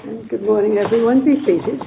And good morning, everyone. Be seated.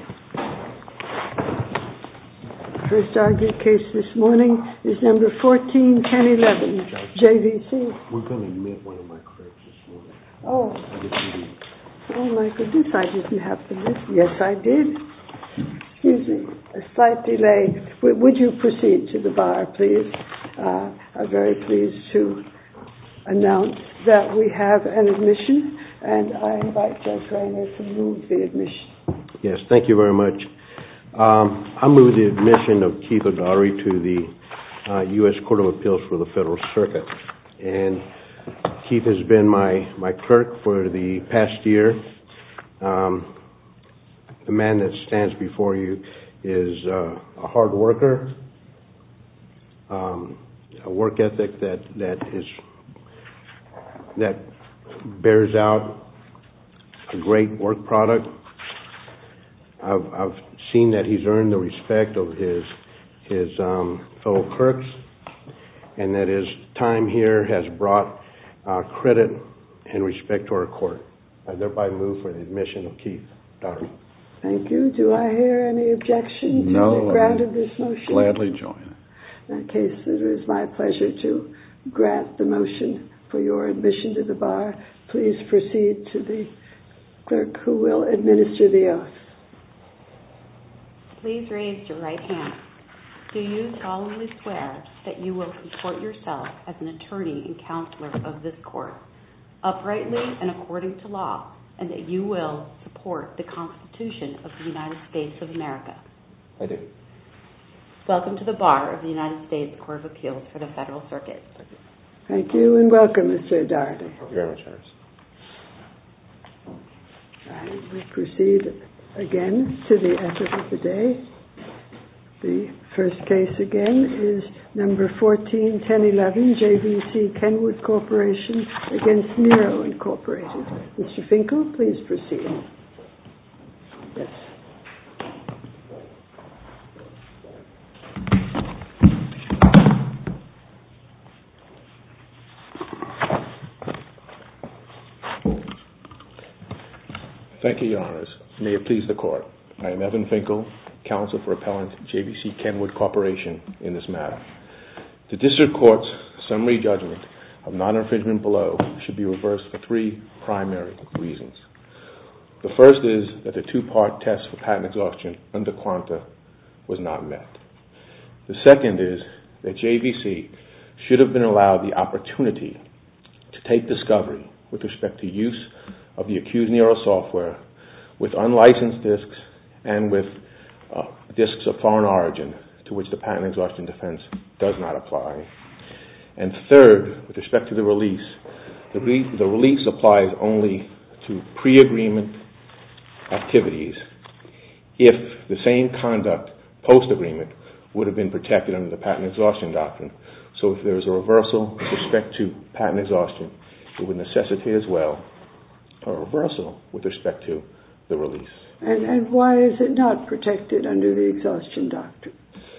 First argued case this morning is number 14-1011, JVC. We're going to admit one of my clerks this morning. Oh. My goodness, I didn't have the list. Yes, I did. Excuse me, a slight delay. Would you proceed to the bar, please? I'm very pleased to announce that we have an admission, and I invite Judge Rayner to move the admission. Yes, thank you very much. I move the admission of Keith O'Doherty to the U.S. Court of Appeals for the Federal Circuit. And Keith has been my clerk for the past year. The man that stands before you is a hard worker, a work ethic that bears out a great work product. I've seen that he's earned the respect of his fellow clerks, and that his time here has brought credit and respect to our court. I thereby move for the admission of Keith O'Doherty. Thank you. Do I hear any objection to the grant of this motion? Gladly join. In that case, it is my pleasure to grant the motion for your admission to the bar. Please proceed to the clerk who will administer the oath. Please raise your right hand. Do you solemnly swear that you will comport yourself as an attorney and counselor of this court, uprightly and according to law, and that you will support the Constitution of the United States of America? I do. Welcome to the bar of the United States Court of Appeals for the Federal Circuit. Thank you. Thank you, and welcome, Mr. O'Doherty. Thank you very much, Harris. We proceed again to the effort of the day. The first case again is number 14-1011, JVC Kenwood Corporation against Nero Incorporated. Mr. Finkel, please proceed. Yes. Thank you, Your Honors. May it please the Court. I am Evan Finkel, Counsel for Appellant JVC Kenwood Corporation in this matter. The District Court's summary judgment of non-infringement below should be reversed for three primary reasons. The first is that the two-part test for patent exhaustion under Quanta was not met. The second is that JVC should have been allowed the opportunity to take discovery with respect to use of the accused Nero software with unlicensed disks and with disks of foreign origin to which the patent exhaustion defense does not apply. And third, with respect to the release, the release applies only to pre-agreement activities if the same conduct post-agreement would have been protected under the patent exhaustion doctrine. So if there is a reversal with respect to patent exhaustion, it would necessitate as well a reversal with respect to the release. And why is it not protected under the exhaustion doctrine?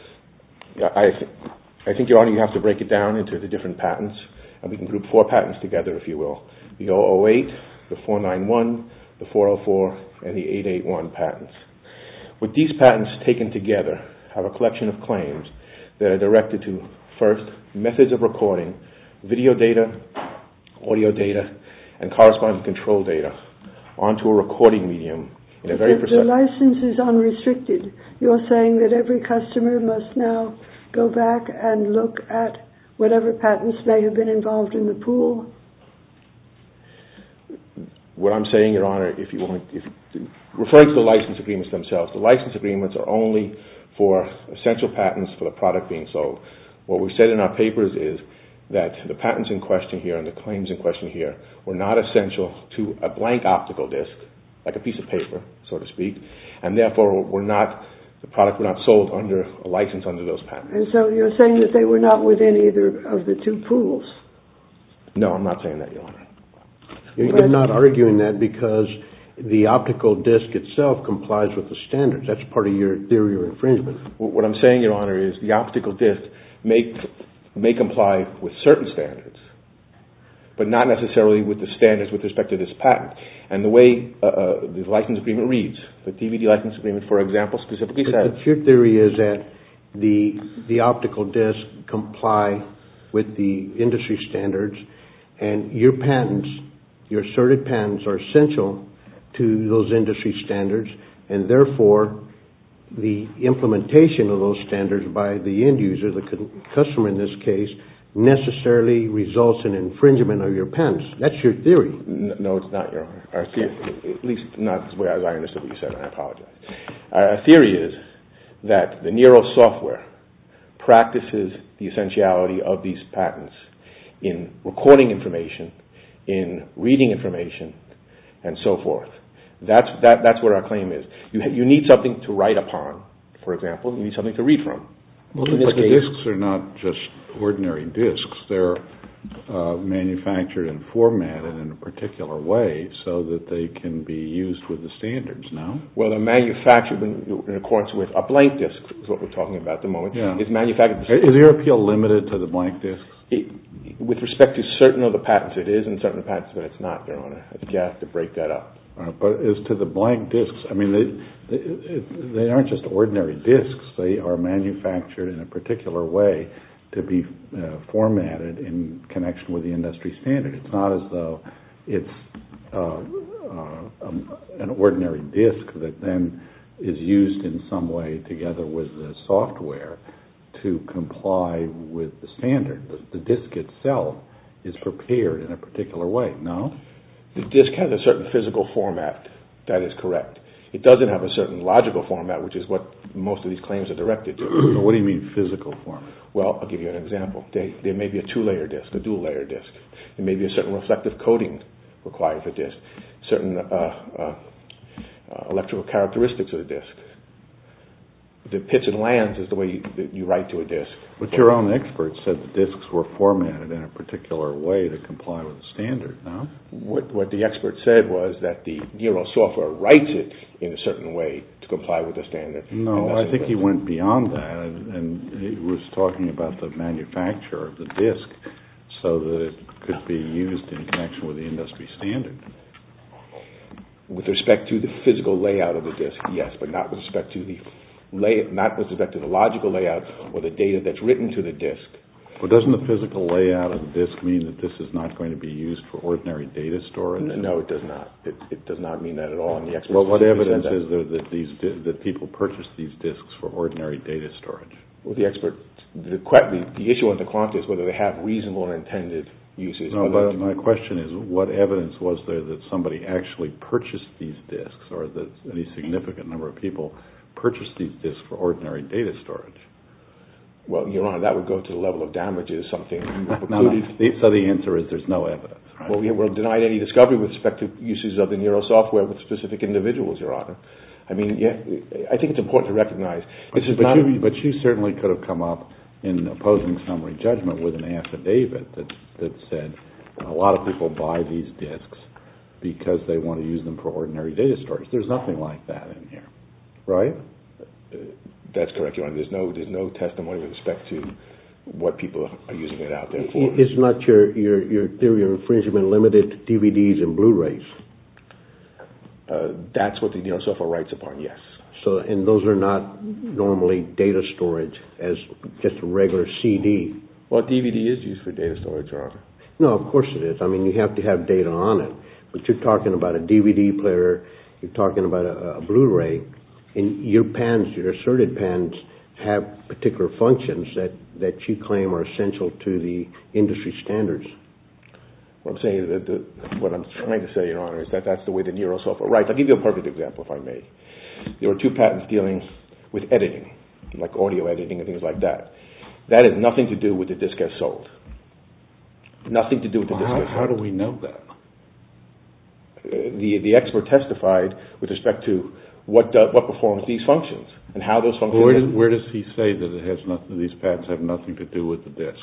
I think, Your Honor, you have to break it down into the different patents, and we can group four patents together, if you will. The 008, the 491, the 404, and the 881 patents. With these patents taken together, have a collection of claims that are directed to, first, methods of recording, video data, audio data, and corresponding control data onto a recording medium in a very precise... The license is unrestricted. You're saying that every customer must now go back and look at whatever patents may have been involved in the pool? What I'm saying, Your Honor, referring to the license agreements themselves, the license agreements are only for essential patents for the product being sold. What we've said in our papers is that the patents in question here and the claims in question here were not essential to a blank optical disc, like a piece of paper, so to speak, and therefore the product were not sold under a license under those patents. And so you're saying that they were not within either of the two pools? No, I'm not saying that, Your Honor. You're not arguing that because the optical disc itself complies with the standards. That's part of your theory of infringement. What I'm saying, Your Honor, is the optical disc may comply with certain standards, but not necessarily with the standards with respect to this patent. And the way the license agreement reads, the DVD license agreement, for example, specifically says... But your theory is that the optical discs comply with the industry standards, and your patents, your asserted patents, are essential to those industry standards, and therefore the implementation of those standards by the end user, the customer in this case, necessarily results in infringement of your patents. That's your theory. No, it's not, Your Honor. Our theory, at least not as I understood what you said, and I apologize. Our theory is that the Nero software practices the essentiality of these patents in recording information, in reading information, and so forth. That's what our claim is. You need something to write upon, for example. You need something to read from. Well, but the discs are not just ordinary discs. They're manufactured and formatted in a particular way so that they can be used with the standards, no? Well, they're manufactured in accordance with a blank disc, is what we're talking about at the moment. Yeah. It's manufactured... Is your appeal limited to the blank discs? With respect to certain of the patents, it is, and certain patents, but it's not, Your Honor. I think you have to break that up. But as to the blank discs, I mean, they aren't just ordinary discs. They are manufactured in a particular way to be formatted in connection with the industry standard. It's not as though it's an ordinary disc that then is used in some way together with the software to comply with the standard. The disc itself is prepared in a particular way, no? The disc has a certain physical format. That is correct. It doesn't have a certain logical format, which is what most of these claims are directed to. So what do you mean physical format? Well, I'll give you an example. There may be a two-layer disc, a dual-layer disc. There may be a certain reflective coating required for disc, certain electrical characteristics of the disc. The pits and lands is the way you write to a disc. But your own expert said the discs were formatted in a particular way to comply with the standard, no? What the expert said was that the Nero software writes it in a certain way to comply with the standard. No, I think he went beyond that, and he was talking about the manufacture of the disc so that it could be used in connection with the industry standard. With respect to the physical layout of the disc, yes, but not with respect to the logical layout or the data that's written to the disc. Well, doesn't the physical layout of the disc mean that this is not going to be used for ordinary data storage? No, it does not. It does not mean that at all. And the expert what evidence is there that people purchase these discs for ordinary data storage? Well, the issue on the quant is whether they have reasonable and intended uses. No, but my question is, what evidence was there that somebody actually purchased these discs, or that any significant number of people purchased these discs for ordinary data storage? Well, Your Honor, that would go to the level of damages, something No. So the answer is there's no evidence, right? Well, we're denied any discovery with respect to uses of the Nero software with specific individuals, Your Honor. I mean, yeah, I think it's important to recognize this is not... But you certainly could have come up in opposing summary judgment with an affidavit that said a lot of people buy these discs because they want to use them for ordinary data storage. There's nothing like that in here. Right? That's correct, Your Honor. There's no testimony with respect to what people are using it out there for. Is not your theory of infringement limited to DVDs and Blu-rays? That's what the Nero software writes upon, yes. So, and those are not normally data storage as just a regular CD? Well, DVD is used for data storage, Your Honor. No, of course it is. I mean, you have to have data on it. But you're talking about a DVD player, you're talking about a Blu-ray, and your patents, your asserted patents, have particular functions that you claim are essential to the industry standards. What I'm saying is what I'm trying to say, Your Honor, is that that's the way the Nero software writes. I'll give you a perfect example, if I may. There were two patents dealing with editing, like audio editing and things like that. That has nothing to do with the disc as sold. Nothing to do with the disc as sold. How do we know that? The expert testified with respect to what performs these functions and how those functions... Where does he say that it has nothing? These patents have nothing to do with the disc?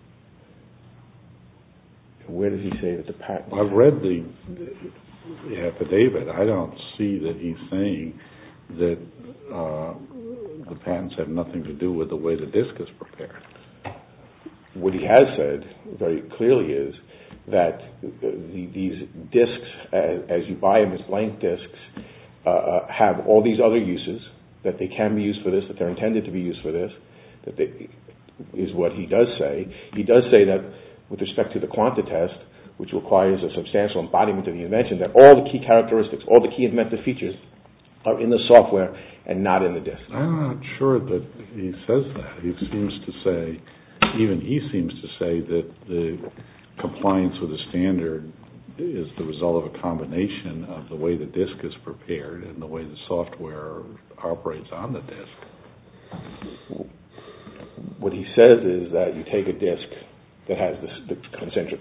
Where does he say that the patent... I've read the affidavit. I don't see that he's saying that the patents have nothing to do with the way the disc is prepared. What he has said very clearly is that these discs, as you buy them as blank discs, have all these other uses, that they can be used for this, that they're intended to be used for this, is what he does say. He does say that with respect to the quanta test, which requires a substantial embodiment of the invention, that all the key characteristics, all the key inventive features are in the software and not in the disk. I'm not sure that he says that. He seems to say, even he seems to say that the compliance with the standard is the result of a combination of the way the disk is prepared and the way the software operates on the disk. What he says is that you take a disk that has the concentric,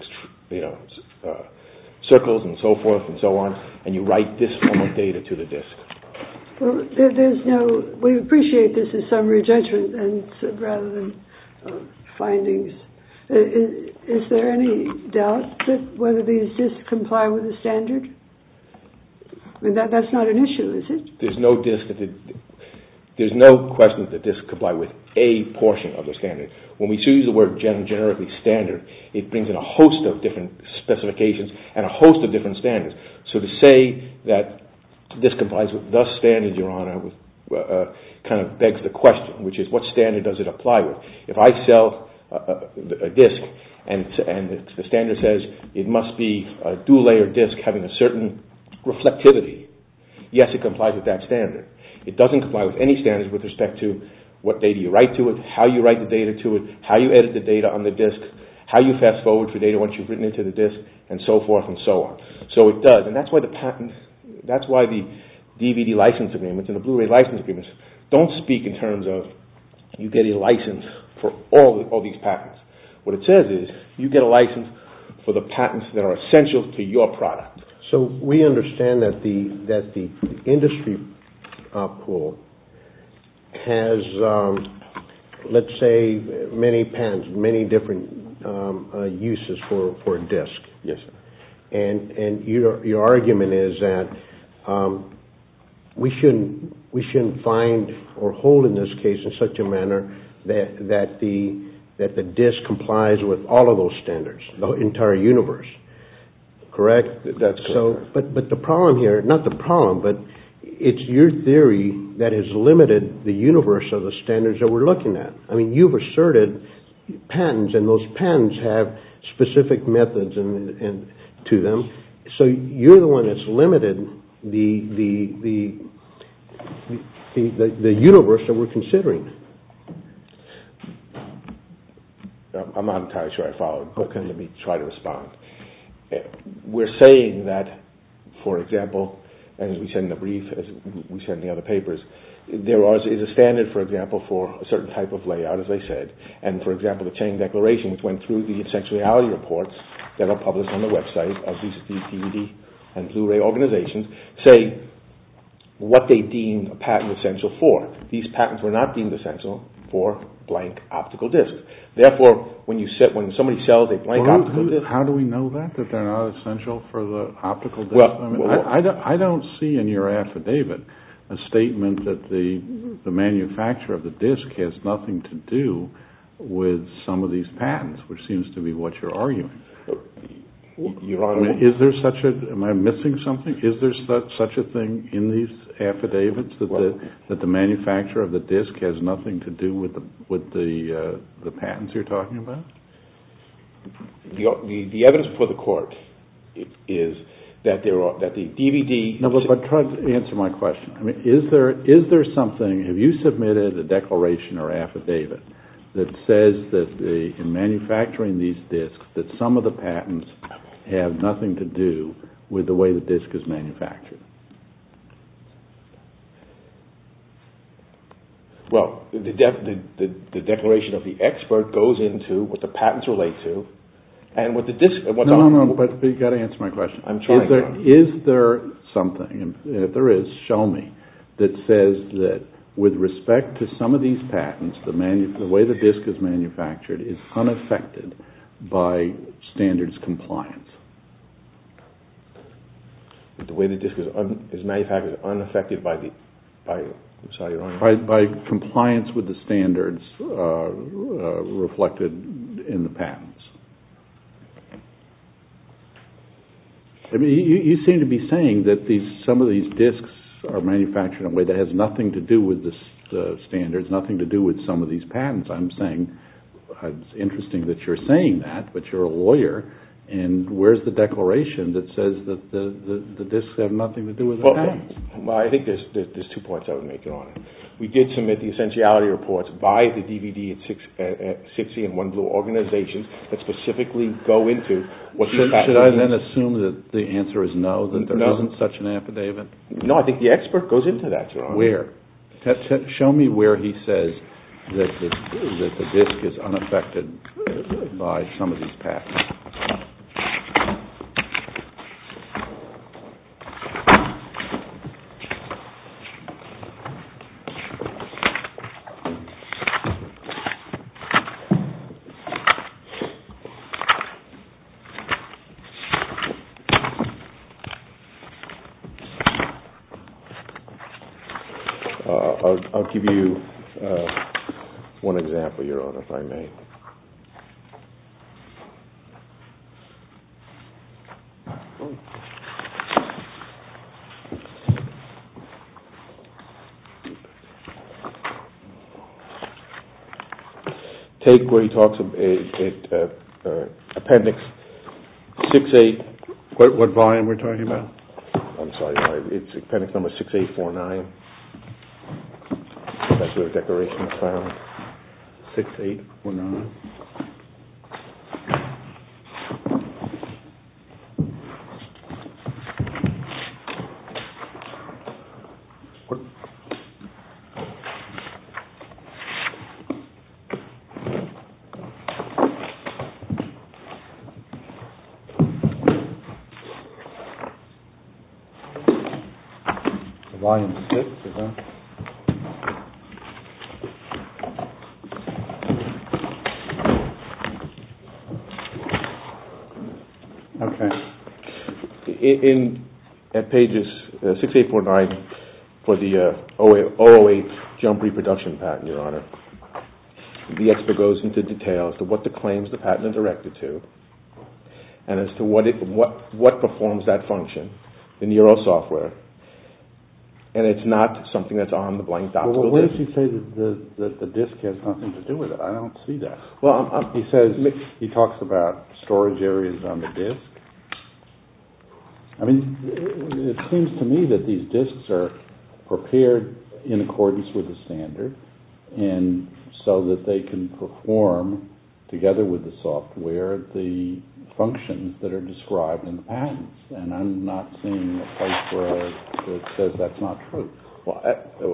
circles and so forth and so on, and you write this form of data to the disk. Well, we appreciate this as summary judgment and rather than findings. Is there any doubt that whether these disks comply with the standard? I mean, that's not an issue, is it? There's no disk there's no question that the disks comply with a portion of the standard. When we use the word generically standard, it brings in a host of different specifications and a host of different standards. So to say that this complies with the standard, Your Honor, kind of begs the question, which is what standard does it apply with? If I sell a disk and the standard says it must be a dual-layer disk having a certain reflectivity, yes, it complies with that standard. It doesn't comply with any standards with respect to what data you write to it, how you write the data to it, how you edit the data on the disk, how you fast forward for data once you've written it to the disk, and so forth and so on. So it does, and that's why the DVD license agreements and the Blu-ray license agreements don't speak in terms of you get a license for all these patents. What it says is you get a license for the patents that are essential to your product. So we understand that the industry pool has, let's say, many patents, many different uses for a disk. Yes, sir. And your argument is that we shouldn't find or hold in this case in such a manner that the disk complies with all of those standards, the entire universe. Correct? That's correct. So, but the problem here, not the problem, but it's your theory that has limited the universe of the standards that we're looking at. I mean, you've asserted patents, and those patents have specific methods and to them. So you're the one that's limited the universe that we're considering. I'm not entirely sure I followed, but okay. Let me try to respond. We're saying that, for example, as we said in the brief, as we said in the other papers, there is a standard, for example, for a certain type of layout, as I said, and, for example, the Chang Declaration, which went through the essentiality reports that are published on the website of these DVD and Blu-ray organizations, say what they deemed a patent essential for. These patents were not deemed essential for blank optical discs. Therefore, when somebody sells a blank optical disc... How do we know that they're not essential for the optical disc? Well, I don't see in your affidavit a statement that the manufacturer of the disc has nothing to do with some of these patents, which seems to be what you're arguing. Your Honor, am I missing something? Is there such a thing in these affidavits that the manufacturer of the disc has nothing to do with the patents you're talking about? The evidence before the court is that the DVD... No, but try to answer my question. I mean, is there something? Have you submitted a declaration or affidavit that says that in manufacturing these discs, that some of the patents have nothing to do with the way the disc is manufactured? Well, the declaration of the expert goes into what the patents relate to, and what the disc... No, but you've got to answer my question. I'm trying. Is there something, and if there is, show me, that says that with respect to some of these patents, the way the disc is manufactured is unaffected by standards compliance? The way the disc is manufactured is unaffected by by compliance with the standards reflected in the patents. I mean, you seem to be saying that some of these disks are manufactured in a way that has nothing to do with the standards, nothing to do with some of these patents. I'm saying it's interesting that you're saying that, but you're a lawyer, and where's the declaration that says that the disks have nothing to do with the patents? Well, I think there's 2 points I would make, Your Honor. We did submit the essentiality reports by the DVD at 6E and One Blue organizations that specifically go into what these patents Should I then assume that the answer is no, that there isn't such an affidavit? No, I think the expert goes into that, Your Honor. Where? Show me where he says that the disk is unaffected by some of these patents. I'll give you one example, Your Honor, if I may. Take where he talks about Appendix 6A. What volume we're talking about? I'm sorry, Your Honor. It's Appendix number 6849. That's where the declaration is found. 6849. Volume 6, is that? Okay. At pages 6849 for the 008 jump reproduction patent, Your Honor, the expert goes into detail as to what the claims the patent are directed to, and as to what performs that function, the Neuro software, and it's not something that's on the blank optical Well, where disc. does he say that the disk has nothing to do with it? I don't see that. Well, He says he talks about storage areas on the disk. I mean, it seems to me that these disks are prepared in accordance with the standard, and so that they can perform together with the software the functions that are described in the patents. And I'm not seeing a place where it says that's not true. Well,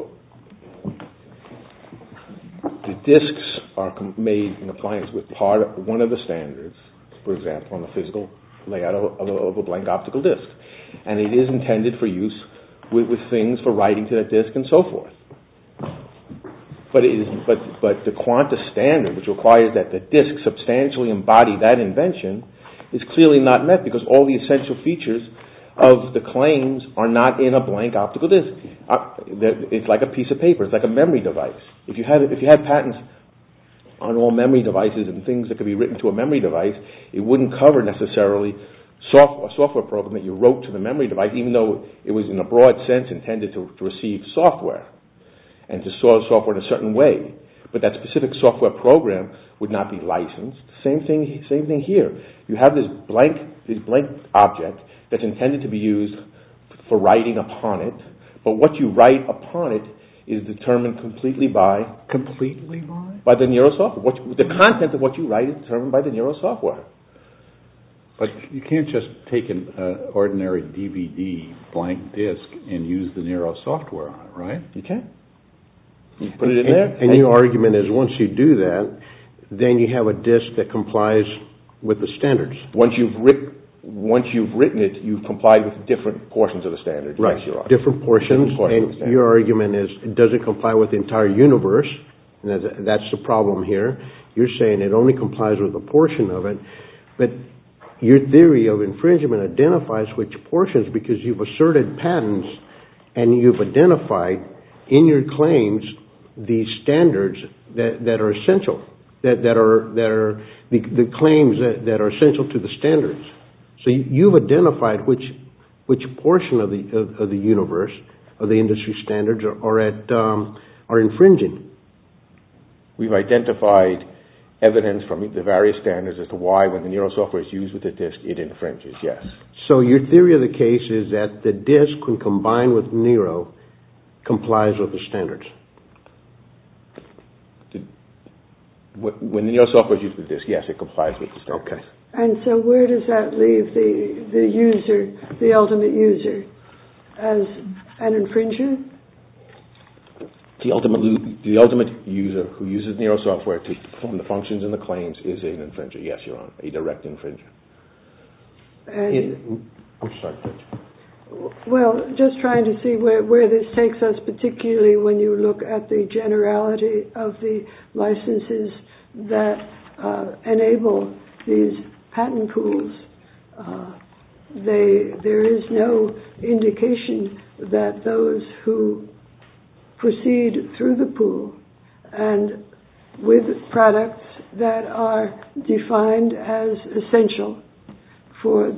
the disks are made in compliance with one of the standards, for example, on the physical layout of a blank optical disc. And it is intended for use with things for writing to that disc and so forth. But the Quanta standard, which requires that the disc substantially embody that invention, is clearly not met because all the essential features of the claims are not in a blank optical disc. It's like a piece of paper. It's like a memory device. If you had patents on all memory devices and things that could be written to a memory device, it wouldn't cover necessarily a software program that you wrote to the memory device, even though it was in a broad sense intended to receive software and to store software in a certain way. But that specific software program would not be licensed. Same thing here. You have this blank object that's intended to be used for writing upon it, but what you write upon it is determined completely by the Neuro software. The content of what you write is determined by the Neuro software. But you can't just take an ordinary DVD blank disc and use the Neuro software on it, right? You can. You put it in there. And your argument is once you do that, then you have a disc that complies with the standards. Once you've written it, you've complied with different portions of the standard. Right, yes, different portions. And your argument is it doesn't comply with the entire universe, and that's the problem here. You're saying it only complies with a portion of it, but your theory of infringement identifies which portions because you've asserted patents and you've identified in your claims the standards that are essential, that are the claims that are essential to the standards. So you've identified which portion of the universe of the industry standards are infringing. We've identified evidence from the various standards as to why, when the Nero software is used with the disk, it infringes. Yes. So your theory of the case is that the disk, when combined with Nero, complies with the standards. When the Nero software is used with the disk, yes, it complies with the standards. Okay. And so where does that leave the user, the ultimate user, as an infringer? The ultimate user who uses Nero software to perform the functions in the claims is an infringer. Yes, Your Honor, a direct infringer. I'm sorry, Judge. Well, just trying to see where this takes us, particularly when you look at the generality of the licenses that enable these patent pools. There is no indication that those who proceed through the pool and with products that are defined as essential for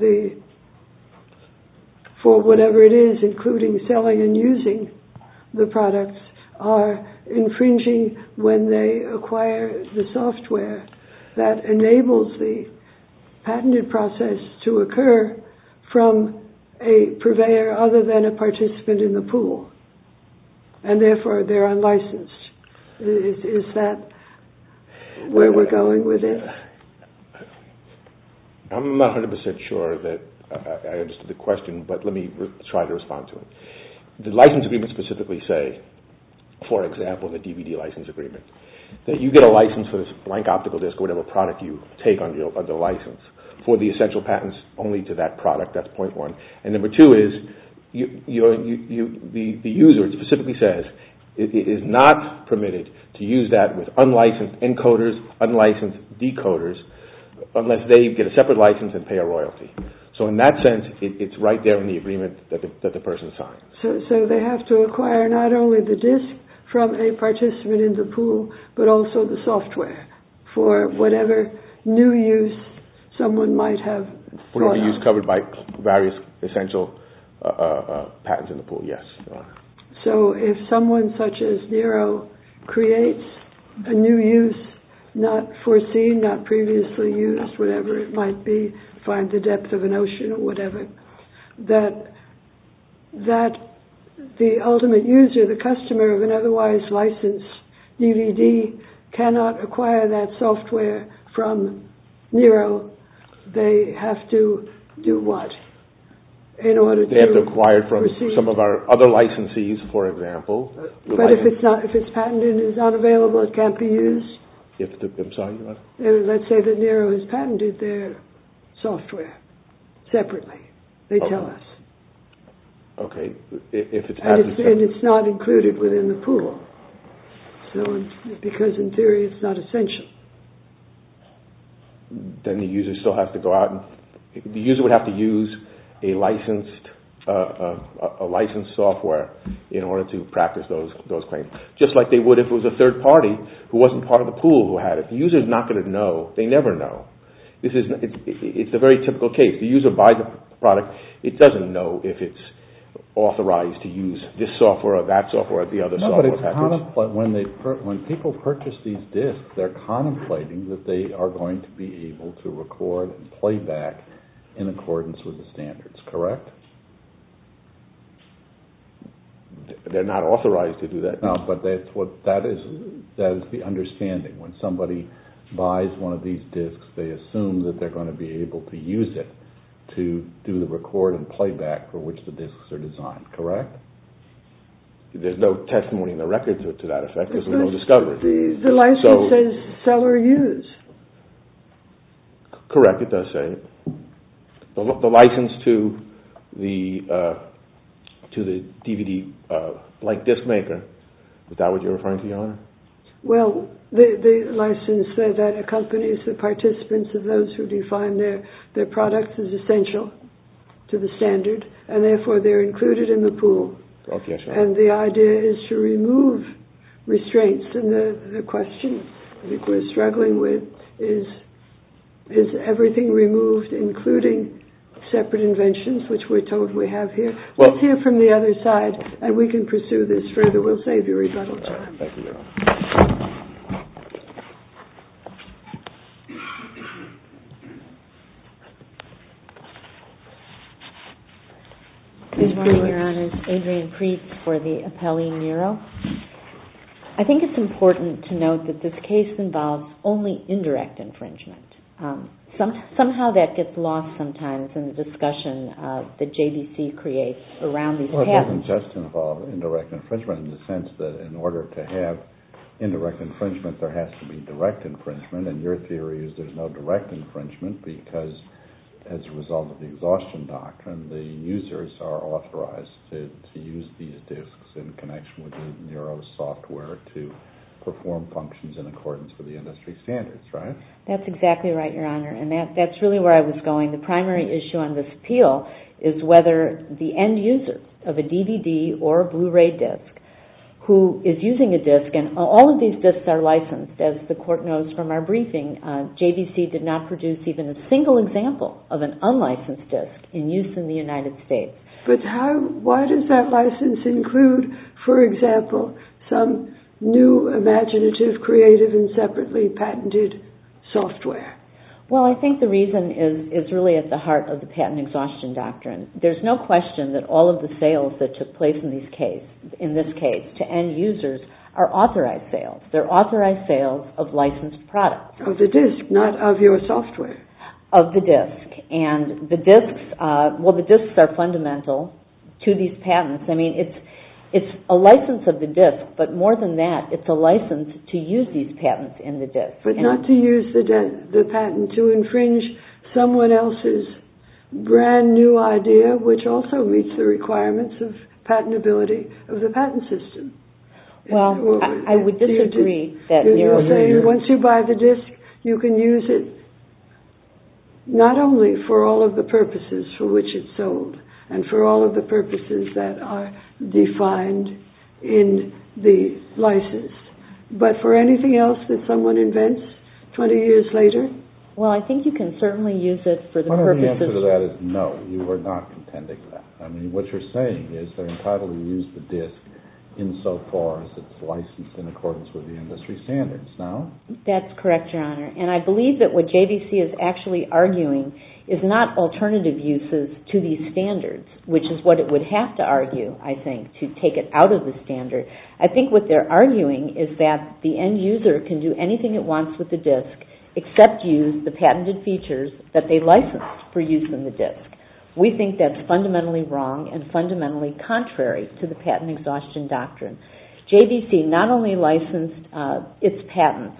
whatever it is, including selling and using the products, are infringing when they acquire the software that enables the patented process to occur from a purveyor other than a participant in the pool. And therefore they're unlicensed. Is that where we're going with it? I'm not 100% sure that I understood the question, but let me try to respond to it. The license agreements specifically say, for example, the DVD license agreement, that you get a license for this blank optical disc or whatever product you take under license for the essential patents only to that product. That's point one. And number two is the user, it specifically says, it is not permitted to use that with unlicensed encoders, unlicensed decoders, unless they get a separate license and pay a royalty. So in that sense, it's right there in the agreement that the person signed. So they have to acquire not only the disc from a participant in the pool, but also the software for whatever new use someone might have. Whatever use covered by various essential patents in the pool, yes. So if someone such as Nero creates a new use not foreseen, not previously used, whatever it might be, find the depth of an ocean or whatever, that the ultimate user, the customer of an otherwise licensed DVD, cannot acquire that software from Nero. They have to do what? In order they have to acquire it from some of our other licensees, for example. But if it's patented and is unavailable, it can't be used. I'm sorry. Let's say that Nero has patented their software separately. They tell us. Okay. If it's patented, and it's not included within the pool. So, because in theory it's not essential. Then the user still has to go out and the user would have to use a licensed software in order to practice those claims. Just like they would if it was a third party who wasn't part of the pool who had it. The user is not going to know. They never know. It's a very typical case. The user buys a product. It doesn't know if it's authorized to use this software or that software or the other software. But when people purchase these discs, they're contemplating that they are going to be able to record and play back in accordance with the standards, correct? They're not authorized to do that. No, but that is the understanding. When somebody buys one of these discs, they assume that they're going to be able to use it to do the record and playback for which the discs are designed, correct? There's no testimony in the record to that effect. There's no discovery. The license says sell or use. Correct, it does say it. The license to the DVD blank disc maker, is that what you're referring to, Your Honor? Well, the license that accompanies the participants of those who define their products as essential to the standard, and therefore they're included in the pool. Okay, sure. And the idea is to remove restraints. And the question I think we're struggling with is everything removed, including separate inventions, which we're told we have here. Let's hear from the other side, and we can pursue this further. We'll save you rebuttal time. Thank you, Your Honor. Good morning, Your Honors. Adrienne Preetz for the appellee Nero. I think it's important to note that this case involves only indirect infringement. Somehow that gets lost sometimes in the discussion that JVC creates around these patents. It doesn't just involve indirect infringement in the sense that in order to have indirect infringement, there has to be direct infringement, and your theory is there's no direct infringement because as a result of the exhaustion doctrine, the users are authorized to use these disks in connection with the Nero software to perform functions in accordance with the industry standards, right? That's exactly right, Your Honor, and that's really where I was going. The primary issue on this appeal is whether the end user of a DVD or a Blu-ray disc who is using a disc, and all of these discs are licensed, as the Court knows from our briefing. JVC did not produce even a single example of an unlicensed disc in use in the United States. But why does that license include, for example, some new, imaginative, creative, and separately patented software? Well, I think the reason is really at the heart of the patent exhaustion doctrine. There's no question that all of the sales that took place in this case to end users are authorized sales. They're authorized sales of licensed products. Of the disc, not of your software. Of the disc. And the discs, the discs are fundamental to these patents. I mean, it's a license of the disc, but more than that, it's a license to use these patents in the disc. But not to use the patent to infringe someone else's brand new idea, which also meets the requirements of patentability of the patent system. Well, I would disagree that you're saying once you buy the disc, you can use it not only for all of the purposes for which it's sold, and for all of the purposes that are defined in the license, but for anything else that someone invents 20 years later? Well, I think you can certainly use it for the purposes... Well, the answer to that is no. You are not contending that. I mean, what you're saying is they're entitled to use the disc insofar as it's licensed in accordance with the industry standards, no? That's correct, Your Honor. And I believe that what JVC is actually arguing is not alternative uses to these standards, which is what it would have to argue, I think, to take it out of the standard. I think what they're arguing is that the end user can do anything it wants with the disc except use the patented features that they licensed for use in the disc. We think that's fundamentally wrong and fundamentally contrary to the patent exhaustion doctrine. JVC not only licensed its patents,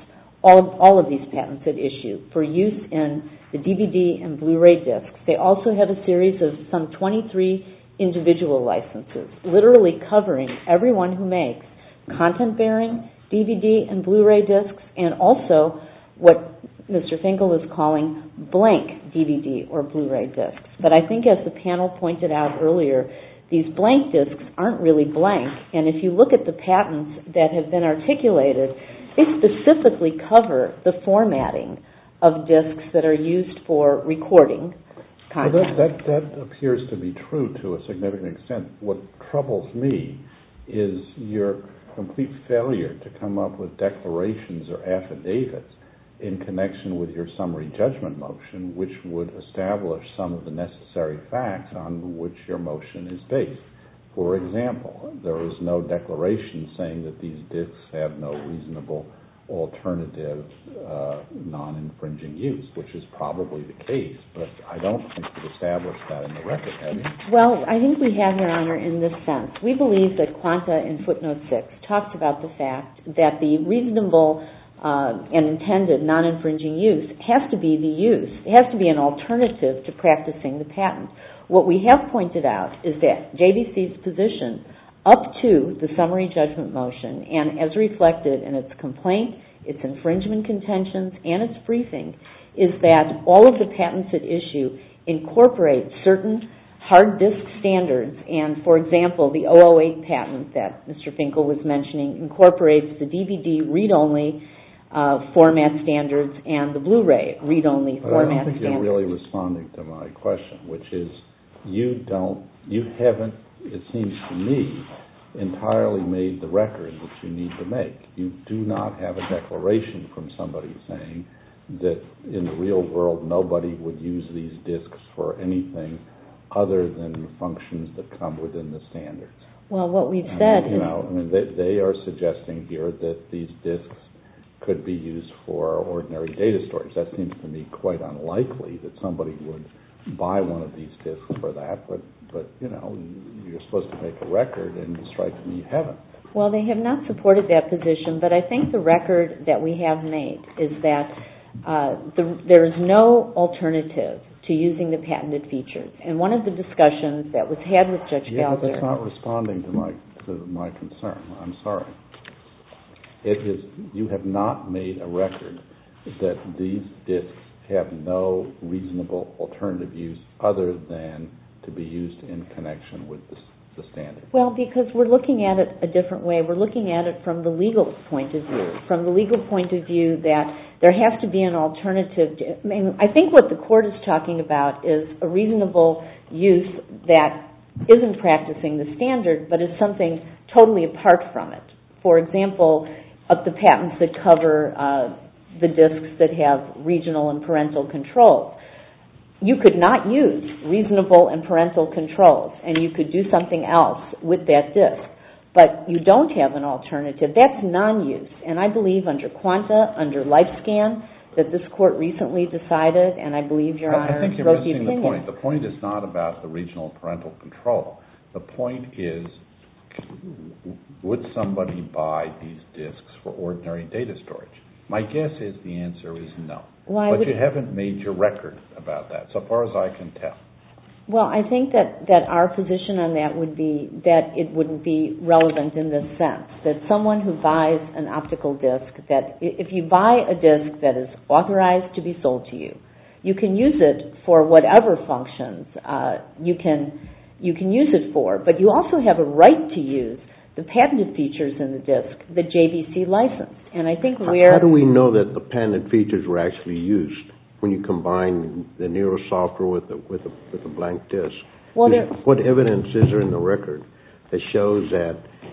all of these patents at issue, for use in the DVD and Blu-ray discs. They also have a series of some 23 individual licenses, literally covering everyone who makes content-bearing DVD and Blu-ray discs, and also what Mr. Finkel is calling blank DVD or Blu-ray discs. But I think, as the panel pointed out earlier, these blank discs aren't really blank, and if you look at the patents that have been articulated, they specifically cover the formatting of discs that are used for recording content. Well, that appears to be true to a significant extent. What troubles me is your complete failure to come up with declarations or affidavits in connection with your summary judgment motion, which would establish some of the necessary facts on which your motion is based. For example, there is no declaration saying that these discs have no reasonable alternative non-infringing use, which is probably the case, but I don't think we've established that in the record, have you? Well, I think we have, Your Honor, in this sense. We believe that Quanta in footnote 6 talks about the fact that the reasonable and intended non-infringing use has to be the use. It has to be an alternative to practicing the patent. What we have pointed out is that JVC's position up to the summary judgment motion, and as reflected in its complaint, its infringement contentions, and its briefing, is that all of the patents at issue incorporate certain hard disk standards. And, for example, the 008 patent that Mr. Finkel was mentioning incorporates the DVD read-only format standards and the Blu-ray read-only format standards. I don't think you're really responding to my question, which is you haven't, it seems to me, entirely made the record that you need to make. You do not have a declaration from somebody saying that in the real world nobody would use these discs for anything other than the functions that come within the standards. Well, what we've said is... they are suggesting here that these discs could be used for ordinary data storage. That seems to me quite unlikely that somebody would buy one of these discs for that, but you're supposed to make a record, and it strikes me you haven't. Well, they have not supported that position, but I think the record that we have made is that there is no alternative to using the patented features. And one of the discussions that was had with Judge Galzer... but that's not responding to my concern. I'm sorry. You have not made a record that these discs have no reasonable alternative use other than to be used in connection with the standard. Well, because we're looking at it a different way. We're looking at it from the legal point of view. From the legal point of view that there has to be an alternative. I think what the court is talking about is a reasonable use that isn't practicing the standard, but is something totally apart from it. For example, of the patents that cover the discs that have regional and parental controls. You could not use reasonable and parental controls, and you could do something else with that disc. But you don't have an alternative. That's non-use. And I believe under Quanta, under LifeScan, that this court recently decided, and I believe Your Honor wrote the opinion. I think you're missing the point. The point is not about the regional parental control. The point is, would somebody buy these discs for ordinary data storage? My guess is the answer is no. But you haven't made your record about that, so far as I can tell. Well, I think that our position on that would be that it wouldn't be relevant in this sense, that someone who buys an optical disc, that if you buy a disc that is authorized to be sold to you, you can use it for whatever functions you can use it for, but you also have a right to use the patented features in the disc that JVC licensed. And I think how do we know that the patented features were actually used when you combine the Nero software with the blank disc? Well, what evidence is there in the record that shows that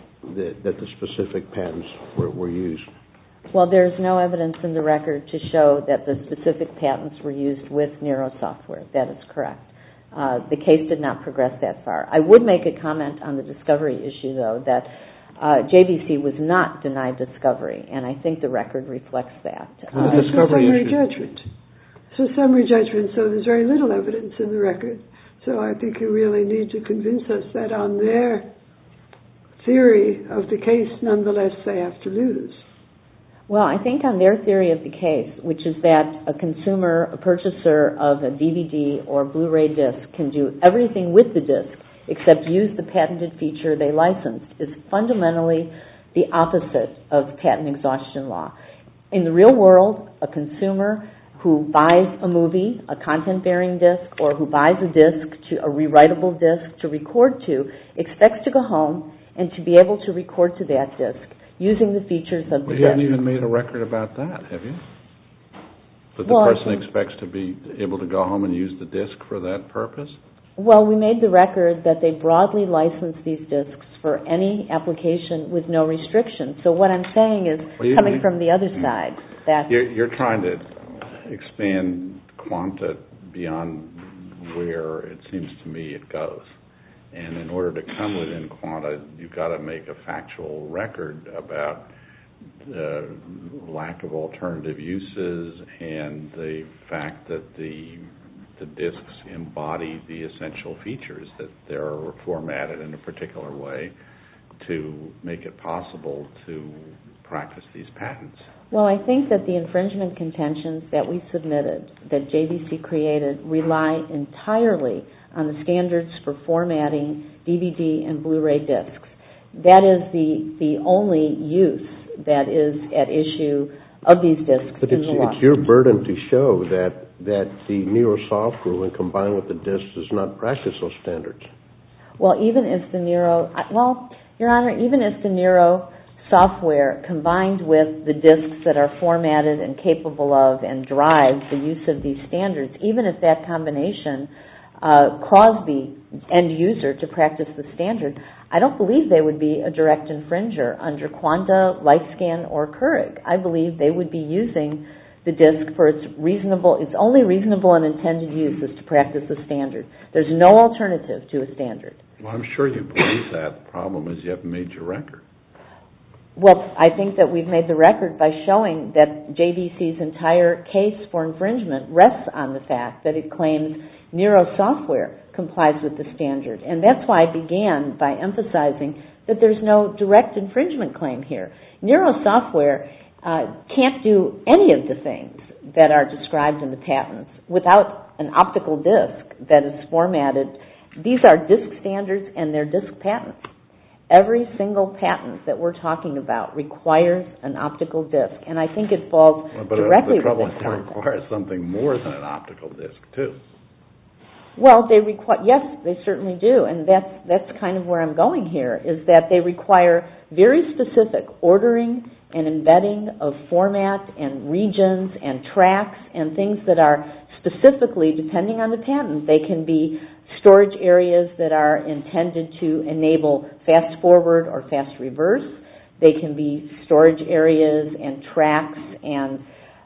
the specific patents were used? Well, there's no evidence in the record to show that the specific patents were used with Nero software. That is correct. The case did not progress that far. I would make a comment on the discovery issue, though, that JVC was not denied discovery, and I think the record reflects that. It's a summary judgment. It's a summary judgment, so there's very little evidence in the record. So I think you really need to convince us that on their theory of the case, nonetheless, they have to lose. Well, I think on their theory of the case, which is that a consumer, a purchaser of a DVD or Blu-ray disc can do everything with the disc except use the patented feature they licensed, is fundamentally the opposite of patent exhaustion law. In the real world, a consumer who buys a movie, a content-bearing disc, or who buys a disc, a rewritable disc to record to, expects to go home and to be able to record to that disc using the features of the disc. You haven't even made a record about that, have you? That the person expects to be able to go home and use the disc for that purpose? Well, we made the record that they broadly license these discs for any application with no restriction. So what I'm saying is, coming from the other side, that... You're trying to expand Quanta beyond where it seems to me it goes. And in order to come within Quanta, you've got to make a factual record about the lack of alternative uses and the fact that the discs embody the essential features, that they're formatted in a particular way to make it possible to practice these patents. Well, I think that the infringement contentions that we submitted, that JVC created, rely entirely on the standards for formatting DVD and Blu-ray discs. That is the only use that is at issue of these discs in the law. But it's your burden to show that the Nero software, when combined with the discs, does not practice those standards. Well, even if the Nero... Well, Your Honor, even if the Nero software combined with the disks that are formatted and capable of and drive the use of these standards, even if that combination caused the end user to practice the standard, I don't believe they would be a direct infringer under Quanta, LifeScan, or Keurig. I believe they would be using the disk for its only reasonable and intended use is to practice a standard. There's no alternative to a standard. Well, I'm sure you believe that. The problem is you haven't made your record. Well, I think that we've made the record by showing that JVC's entire case for infringement rests on the fact that it claims Nero software complies with the standard. And that's why I began by emphasizing that there's no direct infringement claim here. Nero software can't do any of the things that are described in the patents without an optical disk that is formatted. These are disk standards and they're disk patents. Every single patent that we're talking about requires an optical disk, and I think it falls directly within Quanta. The trouble is it requires something more than an optical disk, too. Well, yes, they certainly do, and that's kind of where I'm going here, is that they require very specific ordering and embedding of format and regions and tracks and things that are specifically, depending on the patent, they can be storage areas that are intended to enable fast forward or fast reverse. They can be storage areas and tracks and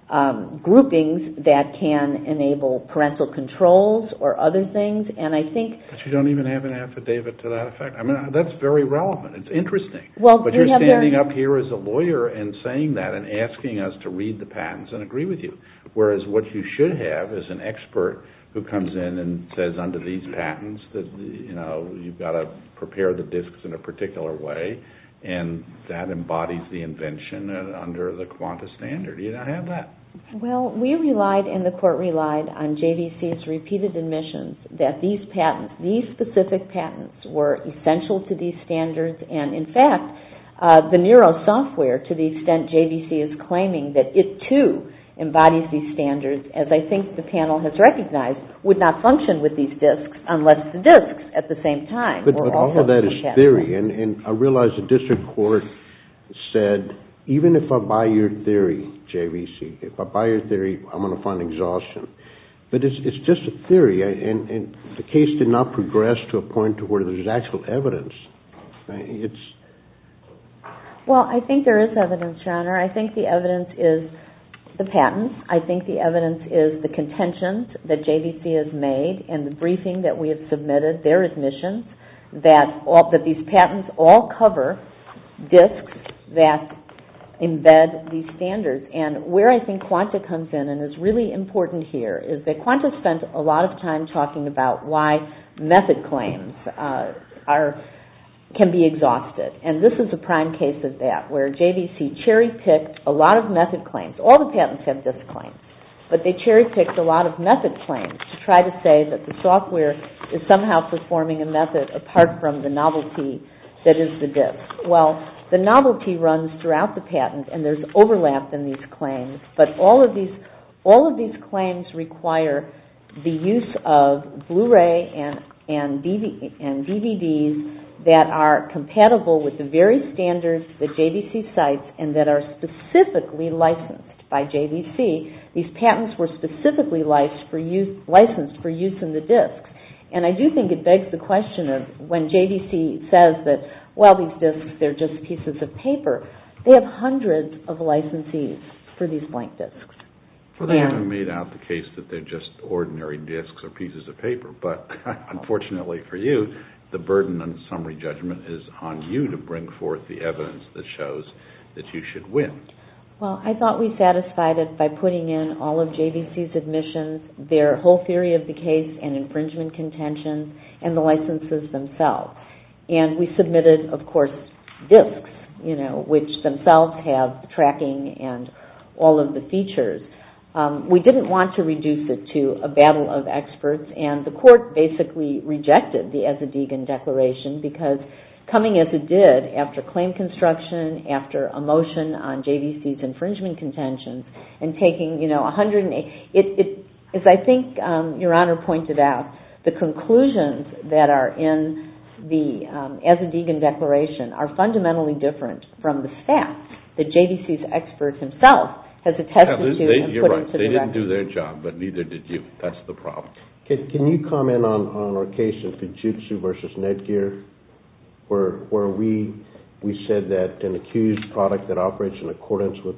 groupings that can enable parental controls or other things, and I think... But you don't even have an affidavit to that effect. I mean, that's very relevant. It's interesting. Well, but you're standing up here as a lawyer and saying that and asking us to read the patents and agree with you, whereas what you should have is an expert who comes in and says under these patents that, you know, you've got to prepare the disks in a particular way, and that embodies the invention under the Quanta standard. You don't have that. Well, we relied, and the court relied, on JVC's repeated admissions that these patents, these specific patents, were essential to these standards, and in fact, the Nero software, to the extent JVC is claiming that it too embodies these standards, as I think the panel has recognized, would not function with these disks unless the disks at the same time But were all also of that is compatible. theory, and I realize the district court said, even if I buy your theory, JVC, if I buy your theory, I'm going to find exhaustion. But it's just a theory, and the case did not progress to a point to where there's actual evidence. Well, I think there is evidence, Your Honor. I think the evidence is the patents. I think the evidence is the contentions that JVC has made and the briefing that we have submitted, their admissions, that these patents all cover disks that embed these standards. And where I think Quanta comes in and is really important here is that Quanta spent a lot of time talking about why method claims can be exhausted. And this is a prime case of that, where JVC cherry-picked a lot of method claims. All the patents have disk claims, but they cherry-picked a lot of method claims to try to say that the software is somehow performing a method apart from the novelty that is the disk. Well, the novelty runs throughout the patent, and there's overlap in these claims, but all of these claims require the use of Blu-ray and DVDs that are compatible with the very standards that JVC cites and that are specifically licensed by JVC. These patents were specifically licensed for use in the disks. And I do think it begs the question of when JVC says that, well, these disks, they're just pieces of paper. They have hundreds of licensees for these blank disks. Well, they haven't made out the case that they're just ordinary disks or pieces of paper, but unfortunately for you, the burden on summary judgment is on you to bring forth the evidence that shows that you should win. Well, I thought we satisfied it by putting in all of JVC's admissions, their whole theory of the case and infringement contentions, and the licenses themselves. And we submitted, of course, disks, which themselves have tracking and all of the features. We didn't want to reduce it to a battle of experts, and the court basically rejected the Ezedegan Declaration because coming as it did after claim construction, after a motion on JVC's infringement contentions, and taking, 108, as I think Your Honor pointed out, the conclusions that are in Deegan Declaration are fundamentally different from the facts that JVC's expert himself has attested to and put into the record. They didn't do their job, but neither did you. That's the problem. Can you comment on our case in Fujitsu versus Netgear, where we said that an accused product that operates in accordance with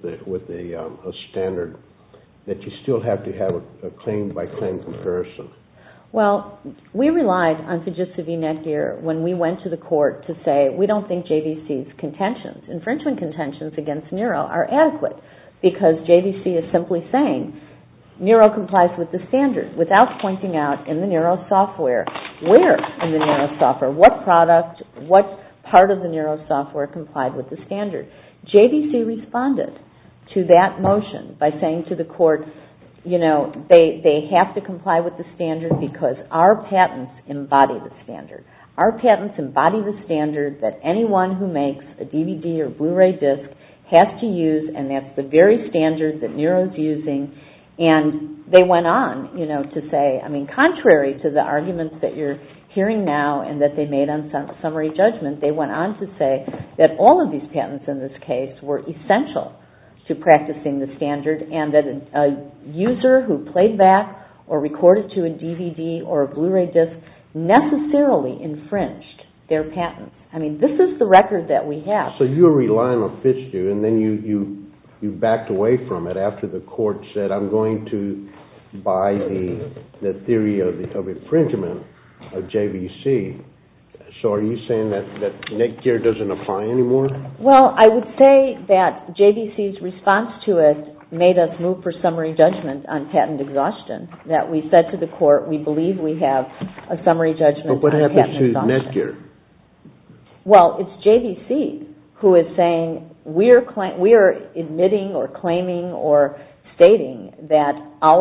a standard, that you still have to have a claim-by-claim comparison? Well, we relied on Fujitsu v. Netgear when we went to the court to say we don't think JVC's contentions, infringement contentions against Nero, are adequate because JVC is simply saying Nero complies with the standard without pointing out in the Nero software where in the Nero software, what product, what part of the Nero software complied with the standard. JVC responded to that motion by saying to the court, you know, they have to comply with the standard because our patents embody the standard. Our patents embody the standard that anyone who makes a DVD or Blu-ray disc has to use, and that's the very standard that Nero's using. And they went on, you know, to say, I mean, contrary to the arguments that you're hearing now and that they made on summary judgment, they went on to say that all of these patents in this case were essential to practicing the standard, and that a user who played back or recorded to a DVD or a Blu-ray disc necessarily infringed their patents. I mean, this is the record that we have. So you were relying on Fujitsu, and then you backed away from it after the court said, I'm going to buy the theory of infringement of JVC. So are you saying that Netgear doesn't apply anymore? Well, I would say that JVC's response to it made us move for summary judgment on patent exhaustion, that we said to the court, we believe we have a summary judgment on patent exhaustion. But what happens to Netgear? Well, it's JVC who is saying we are admitting or claiming or stating that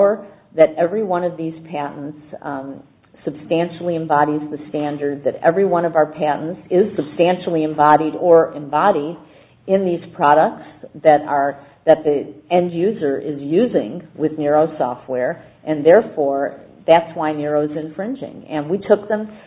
every one of these patents substantially embodies the standard, that every one of our patents is substantially embodied or embodied in these products that the end user is using with Nero software, and therefore that's why Nero is infringing. And we took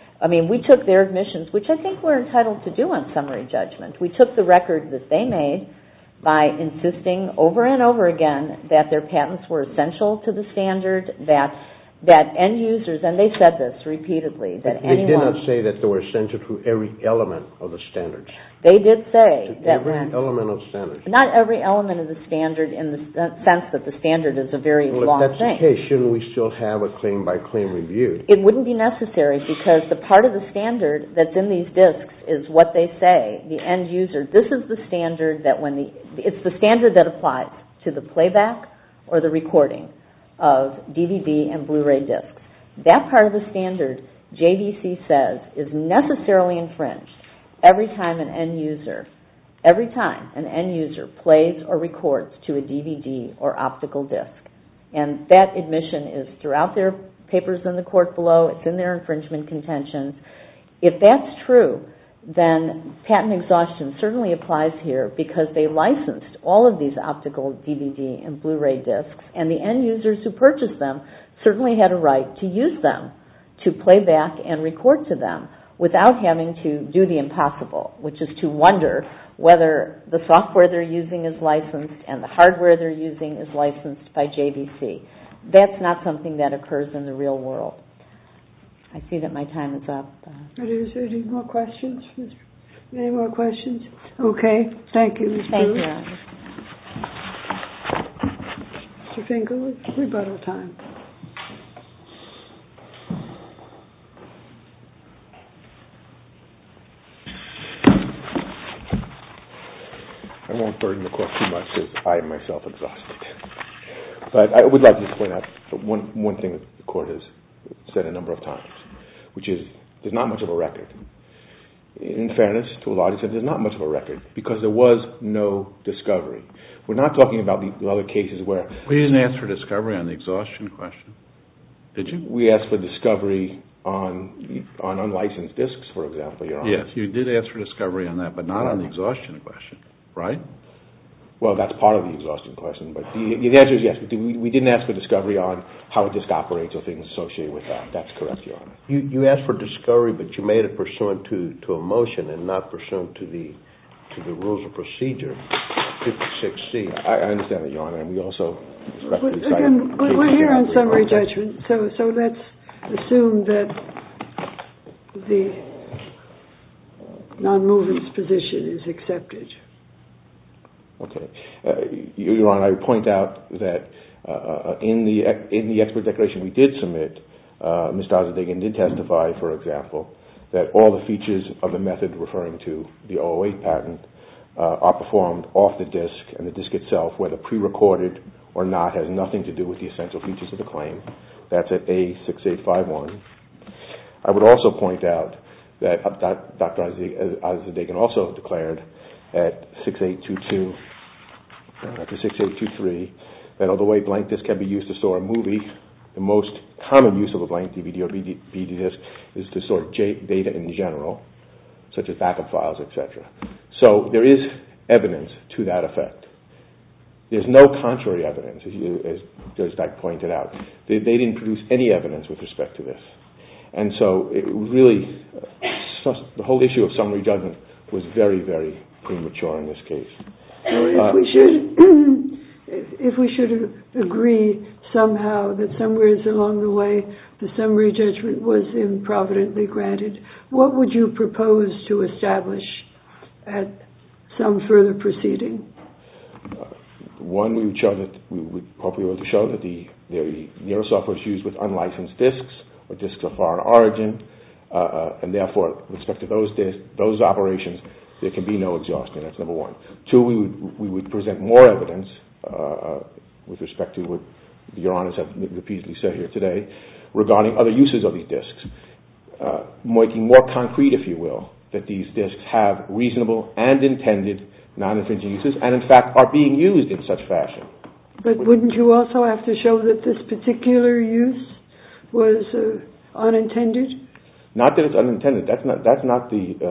their admissions, which I think we're entitled to do on summary judgment. We took the record that they made by insisting over and over again that their patents were essential to the standard, that end users, and they said this repeatedly, that they did not say that they were essential to every element of the standard. They did say that every element of standard. Not every element of the standard in the sense that the standard is a very long thing. Well, if that's the case, shouldn't we still have a claim-by-claim review? It wouldn't be necessary because the part of the standard that's in these discs is what they say, the end user. This is the standard that it's the standard that applies to the playback or the recording of DVD and Blu-ray discs. That part of the standard, JVC says, is necessarily infringed every time an end user plays or records to a DVD or optical disc. And that admission is throughout their papers in the court below. It's in their infringement contentions. If that's true, then patent exhaustion certainly applies here because they licensed all of these optical DVD and Blu-ray discs, and the end users who purchased them certainly had a right to use them, to play back and record to them without having to do the impossible, which is to wonder whether the software they're using is licensed and the hardware they're using is licensed by JVC. That's not something that occurs in the real world. I see that my time is up. Is there any more questions? Any more questions? Okay. Thank you, Ms. Thank Brewer. you. Mr. Finkel, rebuttal time. I won't burden the court too much because I am myself exhausted. But I would like to point out one thing that the court has said a number of times, which is there's not much of a record. In fairness to a lot, he said there's not much of a record because there was no discovery. We're not talking about the other cases where... We didn't ask for discovery on the exhaustion question, did you? We asked for discovery on unlicensed discs, for example, Your Honor. Yes, you did ask for discovery on that, but not on the exhaustion question, right? Well, that's part of the exhaustion question, but the answer is yes. We didn't ask for discovery on how a disk operates or things associated with that. That's correct, Your Honor. You asked for discovery, but you made it pursuant to a motion and not pursuant to the rules of procedure, 56C. I understand that, Your Honor, and we also... Again, we're here on summary judgment, so let's assume that the non-movement's position is accepted. Okay. Your Honor, I would point out that in the expert declaration we did submit, Mr. Azadegan did testify, for example, that all the features of the method referring to the 008 patent are performed off the disk, and the disk itself, whether pre-recorded or not, has nothing to do with the essential features of the claim. That's at A6851. I would also point out that Dr. Azadegan also declared at 6822 to 6823 that although a blank disk can be used to store a movie, the most common use of a blank DVD or BD disk is to store data in general, such as backup files, etc. So there is evidence to that effect. There's no contrary evidence, as Judge Dyke pointed out. They didn't produce any evidence with respect to this. And so it really, the whole issue of summary judgment was very, very premature in this case. So if we should agree somehow that somewhere along the way the summary judgment was improvidently granted, what would you propose to establish at some further proceeding? One, we would hopefully be able to show that the NeuroSoft was used with unlicensed disks or disks of foreign origin, and therefore, with respect to those operations, there can be no exhaustion. That's number one. Two, we would present more evidence with respect to what Your Honors have repeatedly said here today regarding other uses of these disks, making more concrete, if you will, that these disks have reasonable and intended non-infringing uses, and in fact are being used in such fashion. But wouldn't you also have to show that this particular use was unintended? Not that it's unintended. That's not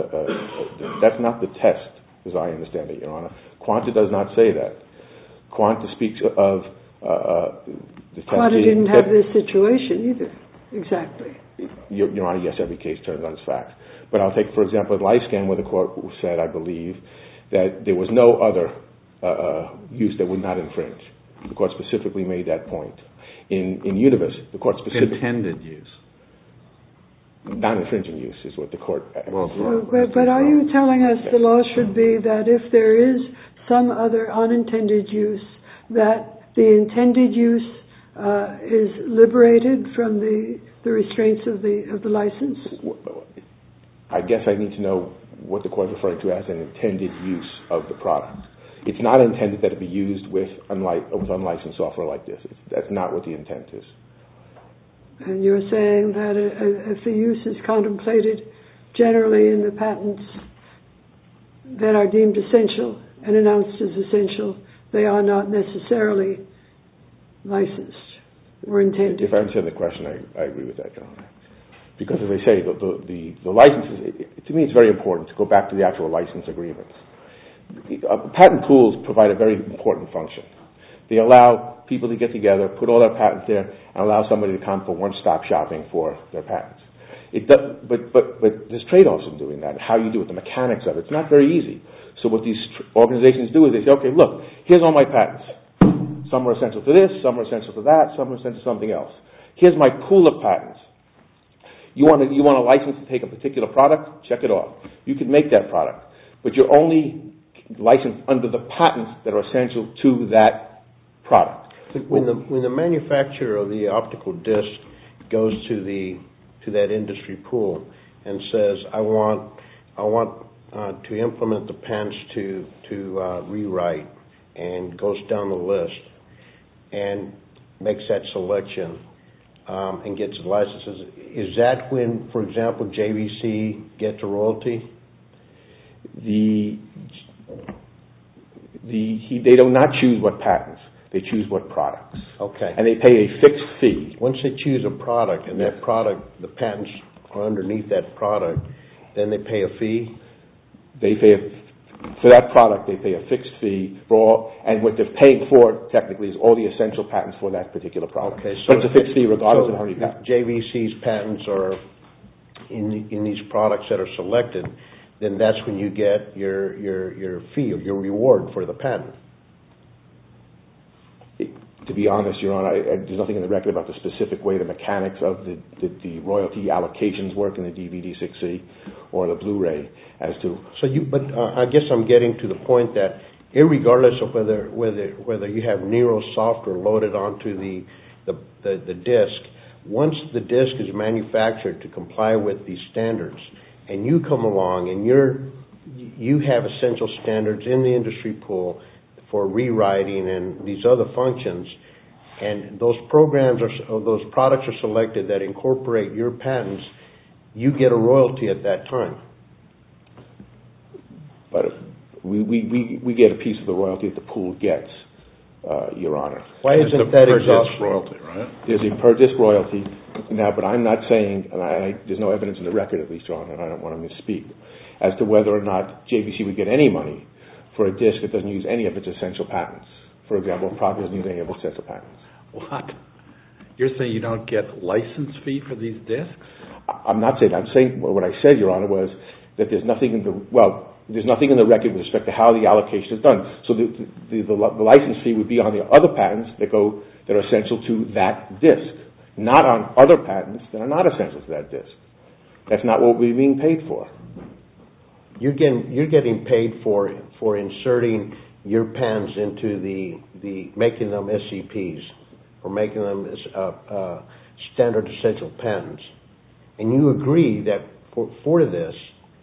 the test, as I understand it, Your Honor. Quanta does not say that. Quanta speaks of the test. Quanta didn't have this situation either. Exactly. Your Honor, yes, every case turns on its facts. But I'll take, for example, LifeScan, where the court said, I believe, that there was no other use that would not infringe. The court specifically made that point. In Univis, the court specifically... Intended use. Non-infringing use is what the court... But are you telling us the law should be that if there is some other unintended use, that the intended use is liberated from the restraints of the license? I guess I need to know what the court is referring to as an intended use of the product. It's not intended that it be used with unlicensed software like this. That's not what the intent is. And you're saying that if the use is contemplated generally in the patents that are deemed essential and announced as essential, they are not necessarily licensed or intended. If I understand the question, I agree with that, Your Honor. Because as I say, the licenses, to me it's very important to go back to the actual license agreements. Patent pools provide a very important function. They allow people to get together, put all their patents there, and allow somebody to come for one-stop shopping for their patents. But there's trade-offs in doing that, how you do it, the mechanics of it. It's not very easy. So what these organizations do is they say, okay, look, here's all my patents. Some are essential to this, some are essential to that, some are essential to something else. Here's my pool of patents. You want a license to take a particular product? Check it off. You can make that product. But you're only licensed under the patents that are essential to that product. When the manufacturer of the optical disc goes to that industry pool and says, I want to implement the patents to rewrite, and goes down the list and makes that selection and gets the licenses, is that when, for example, JVC gets a royalty? They do not choose what patents. They choose what products. Okay. And they pay a fixed fee. Once they choose a product, and that product, the patents are underneath that product, then they pay a fee? They pay For that product, they pay a fixed fee for all, and what they're paying for, technically, is all the essential patents for that particular product. Okay, so it's a fixed fee regardless of how many patents. JVC's patents are in these products that are selected, then that's when you get your fee, your reward for the patent. To be honest, Your Honor, there's nothing in the record about the specific way the mechanics of the royalty allocations work in the DVD 6C or the Blu-ray as to... But I guess I'm getting to the point that irregardless of whether you have Nero software loaded onto the disc, once the disc is manufactured to comply with these standards, and you come along and you have essential standards in the industry pool for rewriting and these other functions, and those programs or those products are selected that incorporate your patents, you get a royalty at that time. But we get a piece of the royalty that the pool gets, Your Honor. Why isn't that exhaust royalty, right? There's a per disc royalty now, but I'm not saying, and there's no evidence in the record at least, Your Honor, and I don't want to misspeak, as to whether or not JVC would get any money for a disc that doesn't use any of its essential patents. For example, a product doesn't use any of its essential patents. What? You're saying you don't get license fee for these discs? I'm not saying that. I'm saying what I said, Your Honor, was that there's nothing in the record with respect to how the allocation is done. So the license fee would be on the other patents that are essential to that disc, not on other patents that are not essential to that disc. That's not what we're being paid for. You're getting paid for inserting your patents into the making them SEPs or making them standard essential patents, and you agree that for this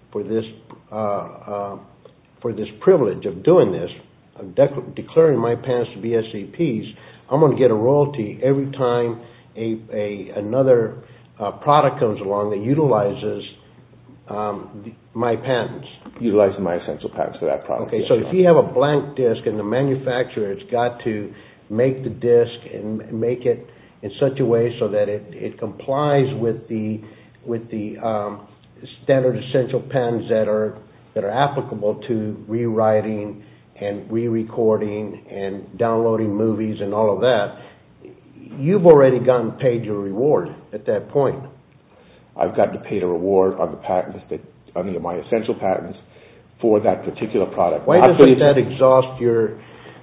privilege of doing this, of declaring my patents to be SEPs, I'm going to get a royalty every time another product comes along that utilizes my patents. Utilizing my essential patents for that product. Okay, so if you have a blank disc and the manufacturer has got to make the disc and make it in such a way so that it complies with the standard essential patents that are applicable to rewriting and re-recording and downloading movies and all of that, you've already gotten paid your reward at that point. I've gotten paid a reward on the patents under my essential patents for that particular product. Why doesn't that exhaust your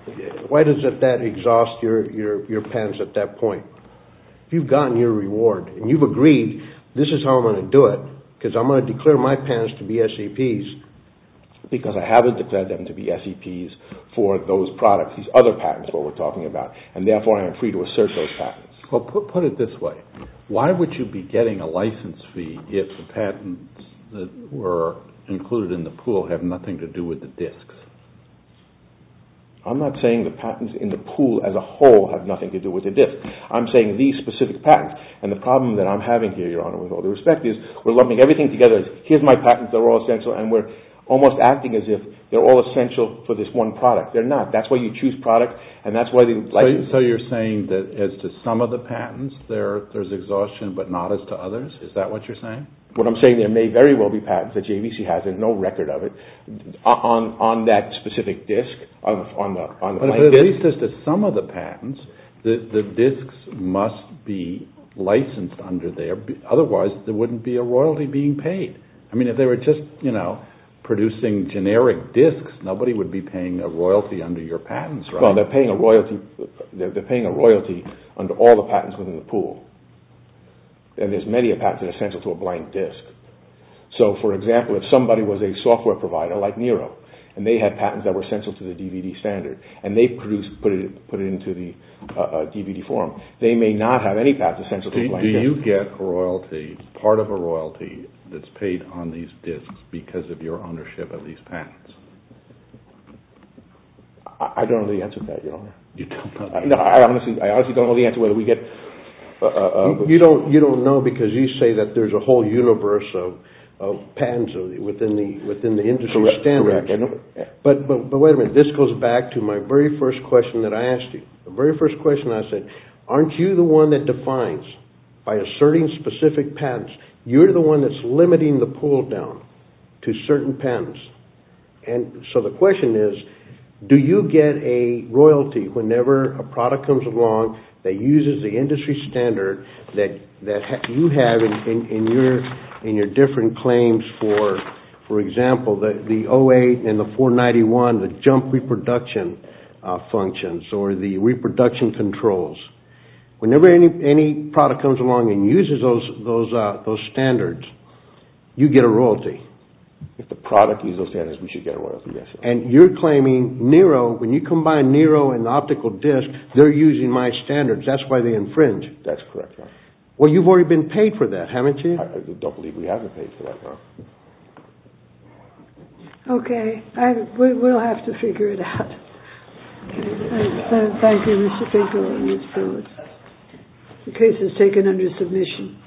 patents at that point? If you've gotten your reward and you've agreed, this is how I'm going to do it, because I'm going to declare my patents to be SEPs. Because I haven't declared them to be SEPs for those products, these other patents, what we're talking about, and therefore I am free to assert those patents. Well, put it this way. Why would you be getting a license fee if the patents that were included in the pool have nothing to do with the discs? I'm not saying the patents in the pool as a whole have nothing to do with the disc. I'm saying these specific patents. And the problem that I'm having here, Your Honor, with all due respect, is we're lumping everything together as, here's my patents, they're all essential, and we're almost acting as if they're all essential for this one product. They're not. That's why you choose product, and that's why the license... So you're saying that as to some of the patents, there's exhaustion, but not as to others? Is that what you're saying? What I'm saying, there may very well be patents that JVC has, and no record of it, on that specific disc, on the but blank disc. At least as to some of the patents, the discs must be licensed under there. Otherwise, there wouldn't be a royalty being paid. I mean, if they were just, producing generic discs, nobody would be paying a royalty under your patents, right? Well, they're paying a royalty. They're paying a royalty under all the patents within the pool. And there's many patents that are essential to a blank disc. So, for example, if somebody was a software provider like Nero, and they had patents that were essential to the DVD standard, and they put it into the DVD form, they may not have any patents essential to a blank disc. Do you get a royalty, part of a royalty, that's paid on these discs because of your ownership of these patents? I don't know the answer to that, Your Honor. You don't know? No, I honestly don't know the answer whether we get... You don't know because you say that there's a whole universe of patents within the industry standards. Correct. But wait a minute. This goes back to my very first question that I asked you. The very first question I said, aren't you the one that defines, by asserting specific patents, you're the one that's limiting the pool down to certain patents. And so the question is, do you get a royalty whenever a product comes along that uses the industry standard that you have in your different claims for example, the 08 and the 491, the jump reproduction functions or the reproduction controls? Whenever any product comes along and uses those standards, you get a royalty. If the product uses those standards, we should get a royalty, yes. And you're claiming Nero, when you combine Nero and the optical disc, they're using my standards. That's why they infringe. That's correct, Your Honor. Well, you've already been paid for that, haven't you? I don't believe we have been paid for that, Your Honor. Okay. We'll have to figure it out. Okay. Thank you, Mr. Finkel and Ms. Phillips. The case is taken under submission.